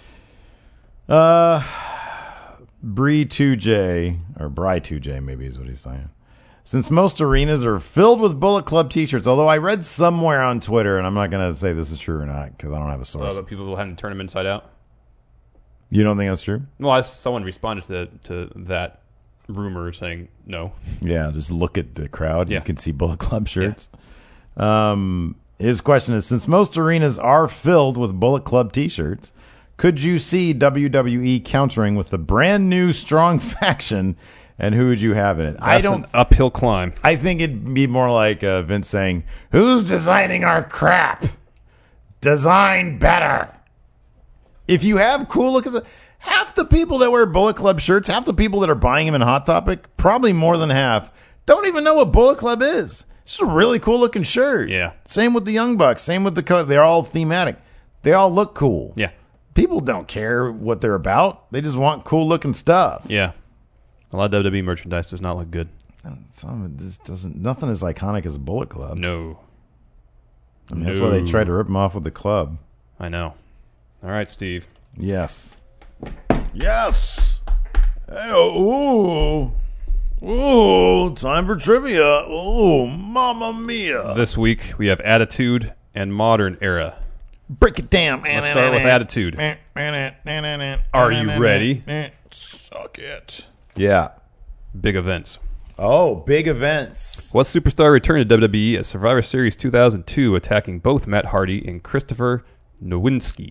Bree2J, or Bry2J maybe is what he's saying. Since most arenas are filled with Bullet Club t-shirts, although I read somewhere on Twitter, and I'm not going to say this is true or not because I don't have a source. But people will have to turn them inside out? You don't think that's true? Well, someone responded to that rumor saying no. Yeah, just look at the crowd. Yeah. You can see Bullet Club shirts. Yeah. His question is, since most arenas are filled with Bullet Club t-shirts, could you see WWE countering with the brand new strong faction, and who would you have in it? That's an uphill climb. I think it'd be more like Vince saying, "Who's designing our crap? Design better." If you have cool looking, half the people that wear Bullet Club shirts, half the people that are buying them in Hot Topic, probably more than half, don't even know what Bullet Club is. It's just a really cool looking shirt. Yeah. Same with the Young Bucks. Same with the coat. They're all thematic. They all look cool. Yeah. People don't care what they're about. They just want cool looking stuff. Yeah. A lot of WWE merchandise does not look good. Some of it just doesn't. Nothing as iconic as Bullet Club. No. I mean, that's why they tried to rip them off with the club. I know. All right, Steve. Yes. Yes. Hey, ooh. Ooh, time for trivia. Ooh, mamma mia. This week we have Attitude and Modern Era. Break it down. Let's start with Attitude. Are you ready? Suck it. Yeah. Big events. Oh, big events. What superstar returned to WWE at Survivor Series 2002, attacking both Matt Hardy and Christopher Nowinski?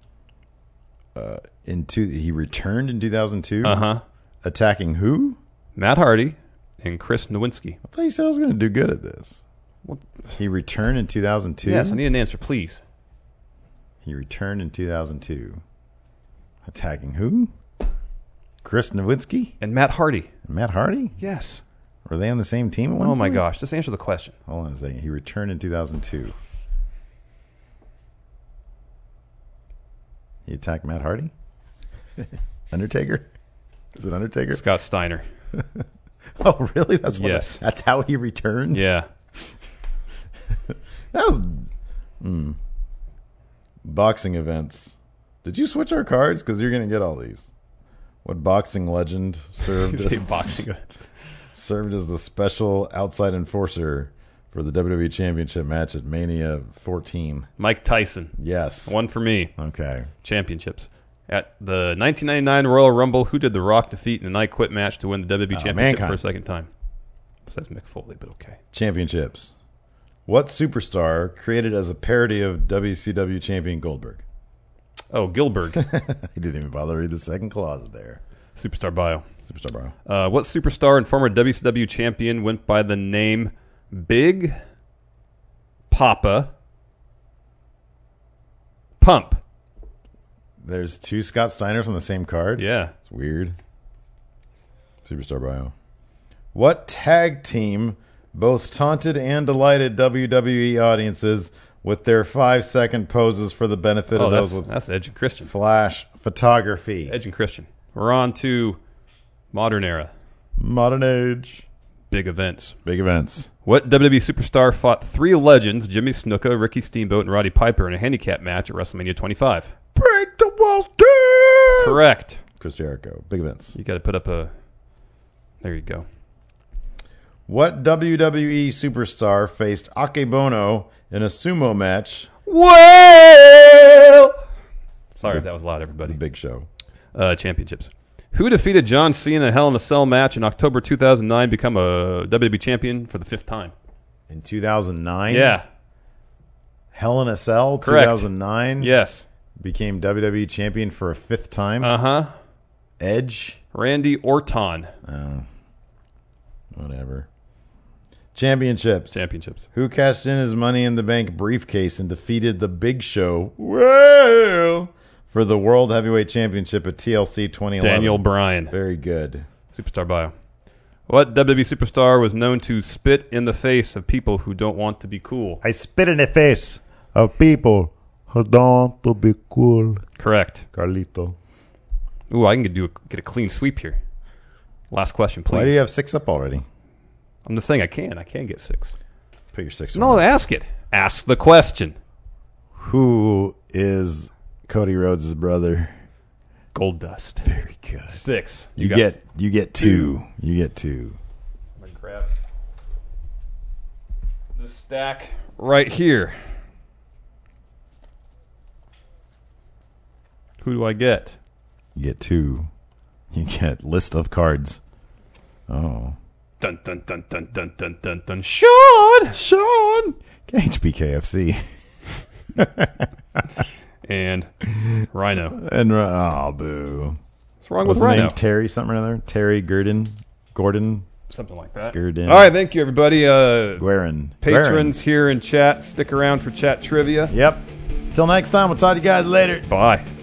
He returned in 2002? Uh-huh. Attacking who? Matt Hardy and Chris Nowinski. I thought you said I was going to do good at this. What? He returned in 2002? Yes, I need an answer, please. He returned in 2002. Attacking who? Chris Nowinski? And Matt Hardy. Matt Hardy? Yes. Were they on the same team at one Oh, my point? gosh. Just answer the question. Hold on a second. He returned in 2002. He attacked Matt Hardy? Undertaker? Is it Undertaker? Scott Steiner. Oh, really? That's what Yes. that's how he returned? Yeah. That was boxing events. Did you switch our cards? Because you're going to get all these. What boxing legend served served as the special outside enforcer for the WWE Championship match at Mania 14? Mike Tyson. Yes. One for me. Okay. Championships. At the 1999 Royal Rumble, who did The Rock defeat in an I Quit match to win the WWE Championship Mankind. for a second time? Besides Mick Foley, but okay. Championships. What superstar created as a parody of WCW champion Goldberg? Oh, Gilbert. He didn't even bother to read the second clause there. Superstar bio. Superstar bro. What superstar and former WCW champion went by the name Big Papa Pump? There's two Scott Steiners on the same card? Yeah. It's weird. Superstar bio. What tag team both taunted and delighted WWE audiences with their 5-second poses for the benefit of those with that's Edge and Christian. flash photography? Edge and Christian. We're on to Modern Era. Modern age. Big events. Big events. What WWE superstar fought three legends, Jimmy Snuka, Ricky Steamboat, and Roddy Piper, in a handicap match at WrestleMania 25? Break the walls down! Correct. Chris Jericho. Big events. You got to put up a... There you go. What WWE superstar faced Akebono in a sumo match? Well, sorry if that was loud, The everybody. Big Show. Championships. Who defeated John Cena in a Hell in a Cell match in October 2009, become a WWE champion for the 5th time? In 2009? Yeah. Hell in a Cell, Correct. 2009? Yes. Became WWE champion for a 5th time? Uh-huh. Edge? Randy Orton. Whatever. Championships. Who cashed in his Money in the Bank briefcase and defeated The Big Show for the World Heavyweight Championship at TLC 2011? Daniel Bryan. Very good. Superstar bio. What WWE superstar was known to spit in the face of people who don't want to be cool? I spit in the face of people who don't want to be cool. Correct. Carlito. Ooh, I can get a clean sweep here. Last question, please. Why do you have 6 up already? I'm just saying I can get 6. Put your 6 No, ask it. Ask the question. Who is Cody Rhodes' brother? Gold Dust. Very good. 6. You get 2. You get 2. I'm going to grab this stack right here. Who do I get? You get 2. You get list of cards. Oh. Dun dun dun dun dun dun dun dun. Sean! HBKFC. And Rhino. And boo. What's wrong What's with his Rhino? name? Terry something or other? Terry Gordon. Something like that. Gurdon. All right, thank you, everybody. Guerin. Patrons here in chat, stick around for chat trivia. Yep. Till next time, we'll talk to you guys later. Bye.